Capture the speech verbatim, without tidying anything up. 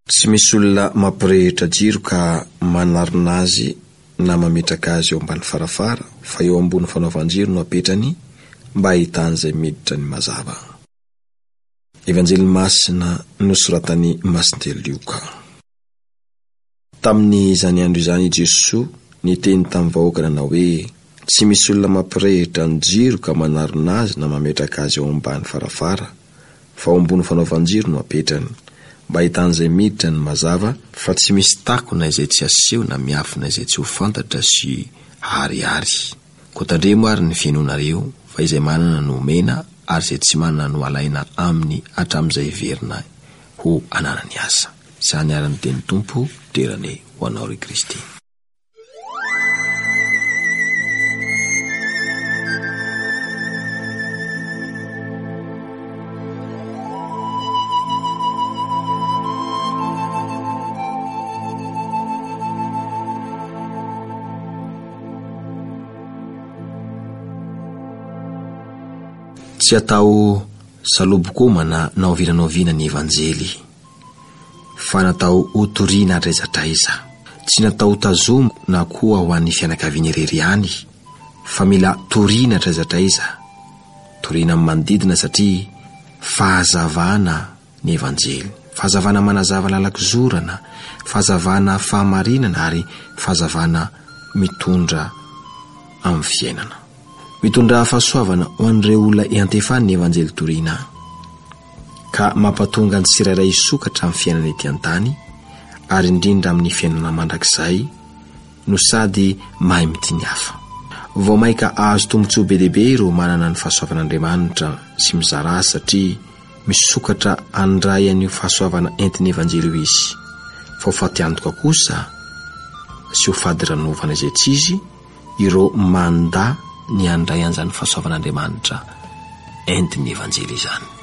Tsy misy olona mampirehitra jiro ka manarina azy na mametraka azy eo ambany farafara, fa eo ambony fanaovan-jiro no apetrany mba hitan'izay miditra ny mazava. Evanjely Masina nosoratan'i Masitely Lioka. Tamin'ny izany andro izany Jesosy niteny tamin'ny vahoaka nanao hoe tsy misy olona mampirehitra ny jiro ka manarina azy na mametraka azy eo ambany farafara, fa eo ambony fanaovan-jiro no apetrany mba hitan'izay miditra ny mazava, fa tsy misy takona izay tsy aseho na miafina izay tsy ho fantatra sy harihary. Kotandremo ary ny fiainonareo fa izay manana no omena ary izay tsy manana no alaina aminy hatramin'izay verina ho ananany asa. Izany ary ny teny Tompo terane ho anao ry Kristy. Tsy atao salobokomana na ovinanoviana ny evanjely, fa natao hotoriana rezatraiza. Tsy natao tazomo na koa ho an'ny fianakaviany irery ihany, fa mila toriana rezatraiza. Toriana amin'ny manodidina satria fahazavana ny evanjely, fahazavana manazava lalak'izorana, fahazavana fahamarinana ary fahazavana mitondra amin'ny fiainana. Mitondra fahasoavana ho an'ireo olona iantefany ny evanjely toriana, ka mampatonga ny tsirairay sokatra amin'ny fiainana ety an-tany ary indrindra amin'ny fiainana mandrakizay no sady mahay mitiny hafa. Vao maika azo tombotsoa be dehibe ireo manana ny fahasoavan'Andriamanitra sy mizara satria misokatra andray an'io fahasoavana entin'ny evanjely io izy, fa ho faty antoka kosa sy ho fady ranovana izay tsy izy ireo manda ny andray an'izany fahasoavan'Andriamanitra entin'ny evanjely izany.